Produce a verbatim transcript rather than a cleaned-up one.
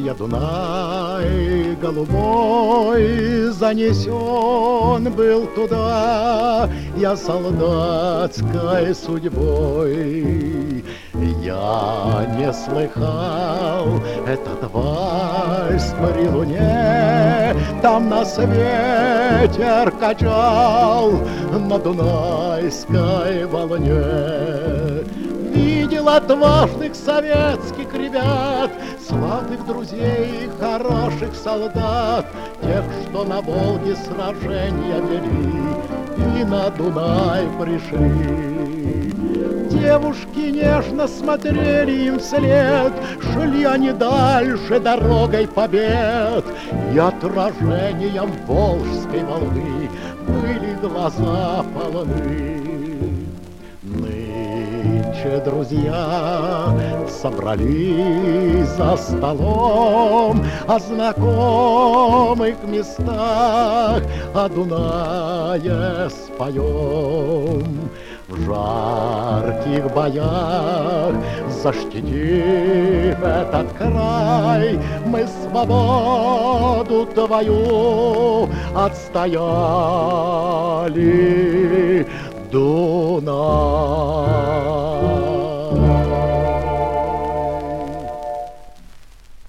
я Дунай голубой, занесен был туда я солдатской судьбой. Я не слыхал этот вальс при луне, там нас ветер качал на дунайской волне. Видел отважных советских ребят, славных друзей, хороших солдат, тех, что на Волге сражения вели и на Дунай пришли. Девушки нежно смотрели им вслед, шли они дальше дорогой побед, и отражением волжской волны были глаза полны. Нынче друзья собрались за столом, о знакомых местах, о Дунае споем. В жарких боях, защитив этот край, мы свободу твою отстояли, Дунай.